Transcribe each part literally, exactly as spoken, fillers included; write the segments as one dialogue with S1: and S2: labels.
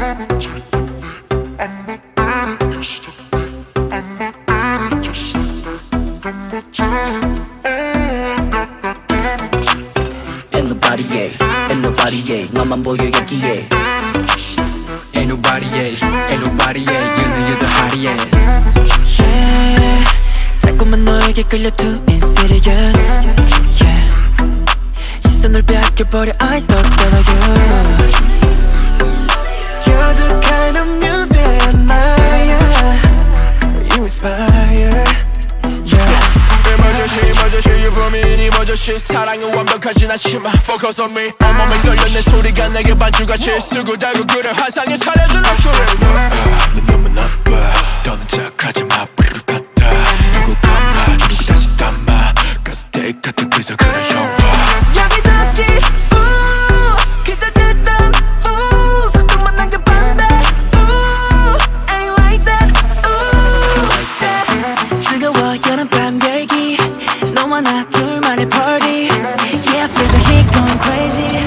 S1: Ain't nobody, yeah, ain't nobody, yeah, 너만 보여 여기에.
S2: Ain't nobody, yeah, ain't nobody, yeah, you know you're the hottie, yeah.
S1: Yeah, 자꾸만 너에게 끌려 too insidious. Yeah, 시선을 빼앗겨버려 I stuck on you. You're the kind of music I admire. You inspire.
S3: Emergency, emergency, you for me, emergency. 사랑은 완벽하진 않지만 focus on me. 온몸에 걸려 내 소리가 내게 반주같이 쓰고 달고 그래 환상에 차려줄 luxury. 넌 너무 나빠, 더는 착하지 마. 같아 누구 감아, 누구 다시 담아. 가스테이크 같은 그저 그런 영화.
S1: 여기 저기 우 그저 그런 우 자꾸만 남겨반다 우 ain't like that 우 뜨거워 여름밤 열기 너와 나 둘만의 party. Yeah, I feel the heat going crazy.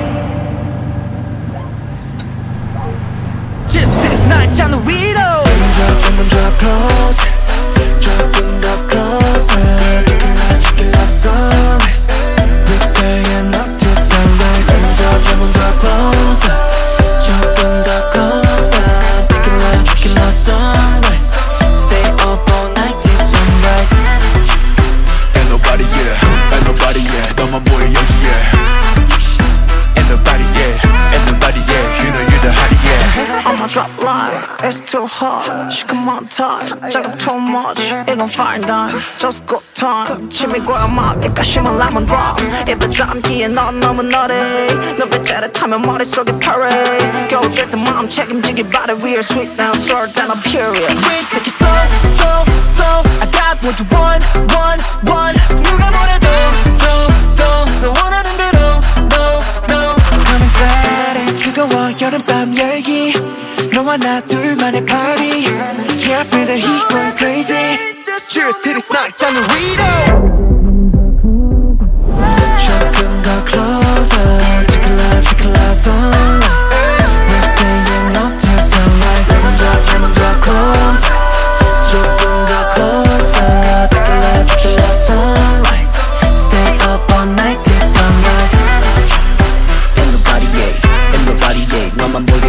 S1: Just this night on the window. Drop, drop, drop close. 조금 더 closer. Tequila, tequila sunrise. We're staying up till sunrise. Drop, drop, drop closer. 조금 더 closer. Tequila, tequila sunrise. Stay up all night till sunrise.
S3: Ain't nobody, yeah, ain't nobody, yeah, 너만 보여 여기에. Ain't nobody, yeah, ain't nobody, yeah, you know you're the hottie, yeah.
S1: I'ma drop line, it's too hot. 시커먼 time, 자극 too much. 이건 fine dine, just good time. 침이 고여 막 입가심은 lemon drop. 입에 담기에 넌 너무 너래. 너 배째를 타면 머릿속에 parade. 겨울 깰 때 마음 책임지기 바래. We are sweet and sour than a period. We take it slow, slow, slow. I got what you want, want, want. 누가 뭐래도, do, do. 너 원하는 대로, no, no. Come inside it. 뜨거워 여름밤 열기 너와 나 둘만의 party. Yeah, I feel the heat going crazy. Cheers to this night on the window. 조금 더 closer. Tequila, tequila sunrise. We're staying up till sunrise. Lemon drop, lemon drop close. 조금 더 closer. Tequila, tequila sunrise. Stay up all night till sunrise. Ain't nobody, yeah, ain't nobody, yeah, 너만 보여